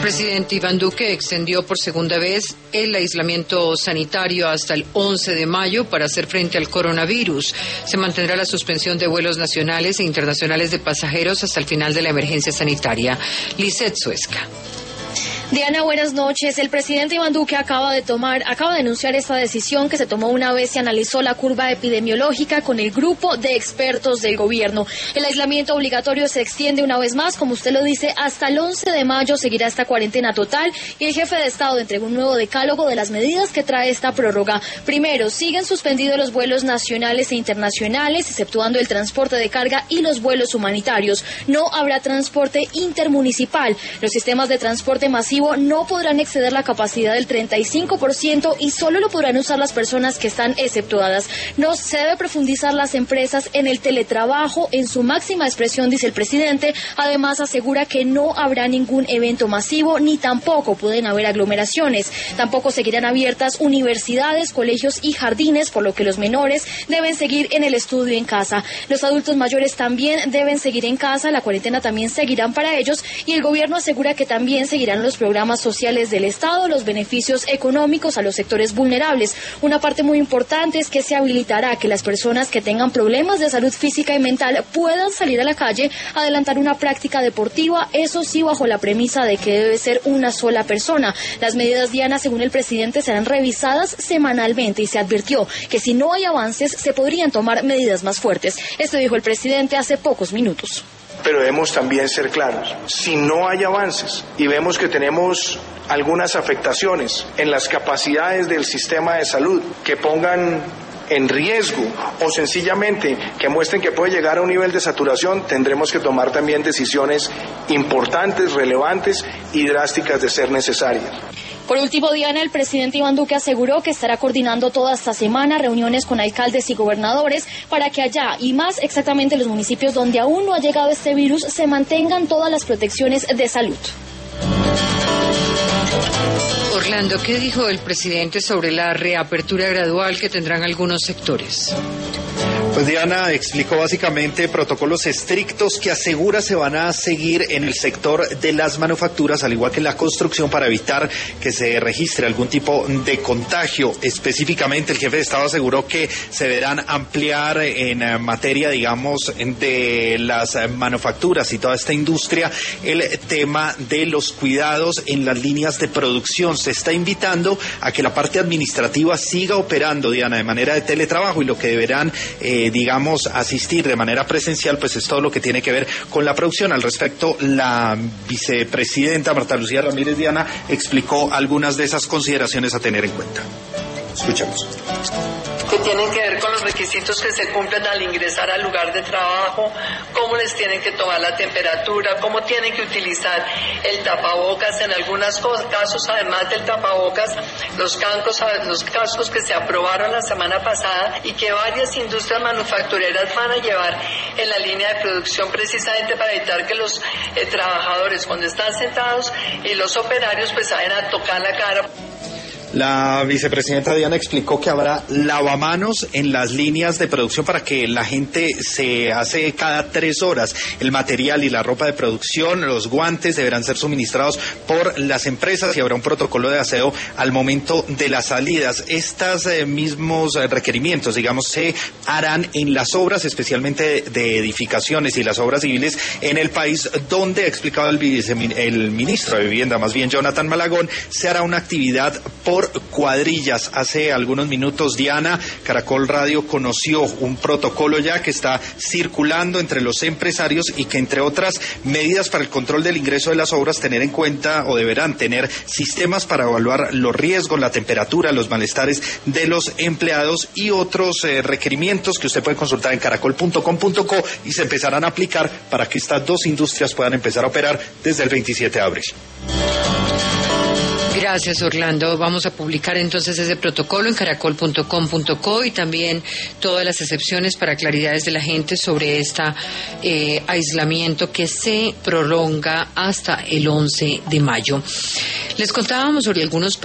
presidente Iván Duque extendió por segunda vez el aislamiento sanitario hasta el 11 de mayo para hacer frente al coronavirus. Se mantendrá la suspensión de vuelos nacionales e internacionales de pasajeros hasta el final de la emergencia sanitaria. Lisette Suesca. Diana, buenas noches. El presidente Iván Duque acaba de anunciar esta decisión que se tomó una vez se analizó la curva epidemiológica con el grupo de expertos del gobierno. El aislamiento obligatorio se extiende una vez más, como usted lo dice, hasta el 11 de mayo seguirá esta cuarentena total y el jefe de Estado entregó un nuevo decálogo de las medidas que trae esta prórroga. Primero, siguen suspendidos los vuelos nacionales e internacionales, exceptuando el transporte de carga y los vuelos humanitarios. No habrá transporte intermunicipal. Los sistemas de transporte masivo no podrán exceder la capacidad del 35% y solo lo podrán usar las personas que están exceptuadas. No se debe profundizar las empresas en el teletrabajo en su máxima expresión, dice el presidente. Además, asegura que no habrá ningún evento masivo ni tampoco pueden haber aglomeraciones. Tampoco seguirán abiertas universidades, colegios y jardines, por lo que los menores deben seguir en el estudio en casa. Los adultos mayores también deben seguir en casa, la cuarentena también seguirán para ellos y el gobierno asegura que también seguirán los programas sociales del Estado, los beneficios económicos a los sectores vulnerables. Una parte muy importante es que se habilitará que las personas que tengan problemas de salud física y mental puedan salir a la calle, adelantar una práctica deportiva, eso sí bajo la premisa de que debe ser una sola persona. Las medidas, Diana, según el presidente, serán revisadas semanalmente y se advirtió que si no hay avances se podrían tomar medidas más fuertes. Esto dijo el presidente hace pocos minutos. Pero debemos también ser claros, si no hay avances y vemos que tenemos algunas afectaciones en las capacidades del sistema de salud que pongan en riesgo o sencillamente que muestren que puede llegar a un nivel de saturación, tendremos que tomar también decisiones importantes, relevantes y drásticas de ser necesarias. Por último, Diana, el presidente Iván Duque aseguró que estará coordinando toda esta semana reuniones con alcaldes y gobernadores para que allá, y más exactamente los municipios donde aún no ha llegado este virus, se mantengan todas las protecciones de salud. Orlando, ¿qué dijo el presidente sobre la reapertura gradual que tendrán algunos sectores? Pues Diana explicó básicamente protocolos estrictos que asegura se van a seguir en el sector de las manufacturas, al igual que en la construcción, para evitar que se registre algún tipo de contagio. Específicamente, el jefe de Estado aseguró que se deberán ampliar en materia, digamos, de las manufacturas y toda esta industria, el tema de los cuidados en las líneas de producción. Se está invitando a que la parte administrativa siga operando, Diana, de manera de teletrabajo, y lo que deberán digamos, asistir de manera presencial, pues es todo lo que tiene que ver con la producción. Al respecto, la vicepresidenta Marta Lucía Ramírez, Diana, explicó algunas de esas consideraciones a tener en cuenta. Escuchamos. Que tienen que ver con los requisitos que se cumplen al ingresar al lugar de trabajo, cómo les tienen que tomar la temperatura, cómo tienen que utilizar el tapabocas en algunos casos, además del tapabocas, los cascos que se aprobaron la semana pasada y que varias industrias manufactureras van a llevar en la línea de producción precisamente para evitar que los trabajadores cuando están sentados y los operarios pues vayan a tocar la cara. La vicepresidenta Diana explicó que habrá lavamanos en las líneas de producción para que la gente se hace cada 3 horas. El material y la ropa de producción, los guantes deberán ser suministrados por las empresas y habrá un protocolo de aseo al momento de las salidas. Estos mismos requerimientos, digamos, se harán en las obras, especialmente de edificaciones y las obras civiles en el país, donde, ha explicado el ministro de Vivienda, más bien Jonathan Malagón, se hará una actividad por cuadrillas. Hace algunos minutos, Diana, Caracol Radio conoció un protocolo ya que está circulando entre los empresarios y que, entre otras medidas para el control del ingreso de las obras, tener en cuenta o deberán tener sistemas para evaluar los riesgos, la temperatura, los malestares de los empleados y otros requerimientos que usted puede consultar en caracol.com.co y se empezarán a aplicar para que estas 2 industrias puedan empezar a operar desde el 27 de abril. Gracias, Orlando. Vamos a publicar entonces ese protocolo en caracol.com.co y también todas las excepciones para claridades de la gente sobre este aislamiento que se prolonga hasta el 11 de mayo. Les contábamos sobre algunos